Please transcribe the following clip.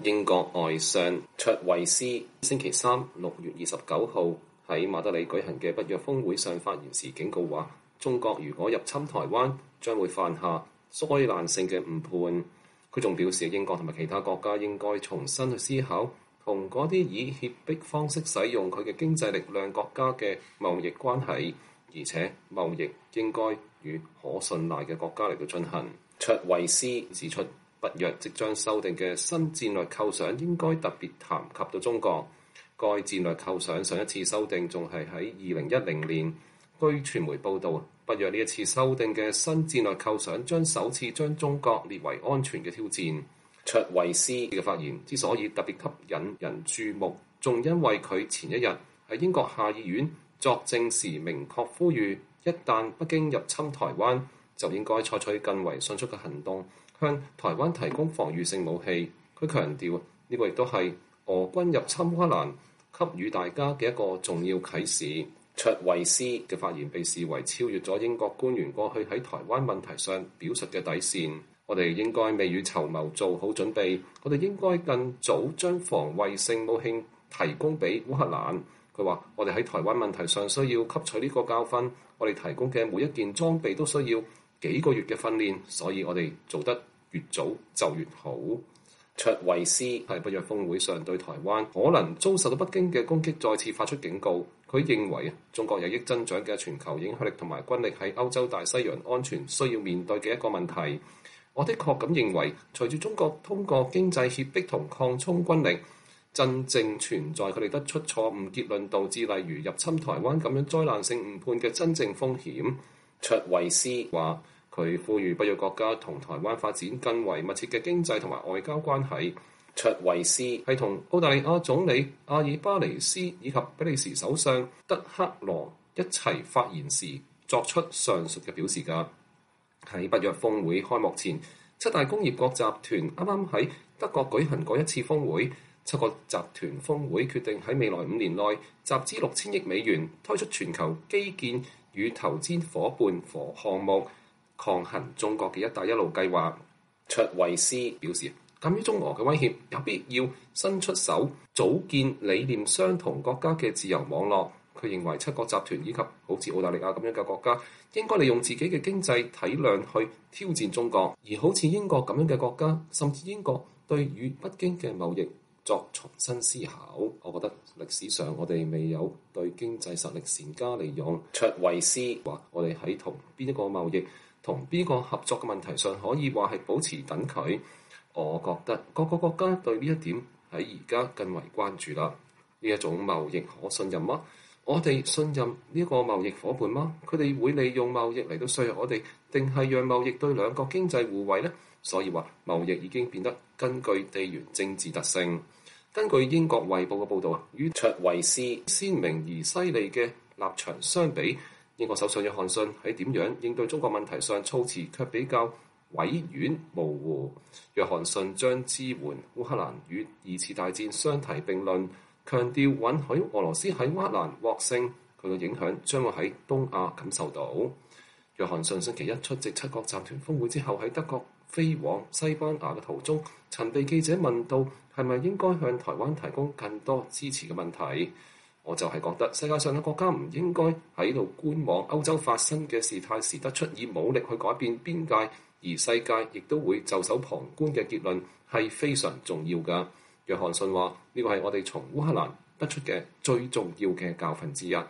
英國外相卓慧思星期三6月29號喺馬德里舉行嘅北約峰會上發言時警告話，中國如果入侵台灣，將會犯下災難性嘅誤判。佢仲表示，英國同埋其他國家應該重新去思考同嗰啲以脅迫方式使用佢嘅經濟力量國家嘅貿易關係，而且貿易應該與可信賴嘅國家嚟到進行。卓慧思指出，北約即將修訂嘅新戰略構想應該特別談及到中國。該戰略構想上一次修訂仲係喺2010年。據傳媒報道，北約呢一次修訂嘅新戰略構想將首次將中國列為安全嘅挑戰。卓慧思嘅發言之所以特別吸引人注目，仲因為佢前一日喺英國下議院作證時明確呼籲，一旦北京入侵台灣，就應該採取更為迅速嘅行動，向台灣提供防禦性武器。佢強調呢個亦都係俄軍入侵烏克蘭給予大家嘅一個重要啟示。卓慧思嘅發言被視為超越咗英國官員過去喺台灣問題上表述嘅底線。我哋應該未雨綢繆，做好準備。我哋應該更早將防衛性武器提供俾烏克蘭。佢話：我哋喺台灣問題上需要吸取呢個教訓。我哋提供嘅每一件裝備都需要幾個月嘅訓練，所以我哋做得越早就越好。卓慧思喺北約峰會上對台灣可能遭受到北京嘅攻擊再次發出警告。佢認為中國日益增長嘅全球影響力同埋軍力係歐洲大西洋安全需要面對嘅一個問題。我的確咁認為，隨住中國通過經濟脅迫同擴充軍力，真正存在佢哋得出錯誤結論，導致例如入侵台灣咁樣災難性誤判嘅真正風險。卓慧思話：佢呼籲北約國家同台灣發展更為密切嘅經濟同埋外交關係。卓慧思係同澳大利亞總理阿爾巴尼斯以及比利時首相德克羅一齊發言時作出上述嘅表示㗎。喺北約峰會開幕前，七大工業國集團啱啱喺德國舉行過一次峰會。七個集團峰會決定喺未來5年內集資6000億美元，推出全球基建與投資夥伴和項目，抗衡中國嘅一帶一路計劃。卓慧思表示，鑑於中俄嘅威脅，有必要伸出手組建理念相同國家嘅自由網絡。佢認為七國集團以及好似澳大利亞咁樣嘅國家，應該利用自己嘅經濟體量去挑戰中國，而好似英國咁樣嘅國家，甚至英國對與北京嘅貿易作重新思考。我覺得歷史上我哋未有對經濟實力善加利用。卓慧思話：我哋喺同邊一個貿易、同邊個合作嘅問題上，可以話係保持等距。我覺得各個國家對呢一點喺而家更為關注啦。呢一種貿易可信任嗎？我哋信任呢個貿易夥伴嗎？佢哋會利用貿易嚟到削弱我哋，定係讓貿易對兩國經濟互惠呢？所以話貿易已經變得根據地緣政治特性。根據英國衛報嘅報導，與卓慧思鮮明而犀利嘅立場相比，英國首相約翰遜喺點樣應對中國問題上措辭卻比較委婉模糊。約翰遜將支援烏克蘭與二次大戰相提並論，強調允許俄羅斯喺烏克蘭獲勝，佢嘅影響將會喺東亞感受到。約翰遜星期一出席七國集團峰會之後，喺德國飛往西班牙嘅途中，曾被記者問到係咪應該向台灣提供更多支持嘅問題。我就係覺得世界上嘅國家唔應該喺度觀望歐洲發生嘅事態時得出以武力去改變邊界，而世界亦都會袖手旁觀嘅結論係非常重要㗎。約翰遜話：呢個係我哋從烏克蘭得出嘅最重要嘅教訓之一。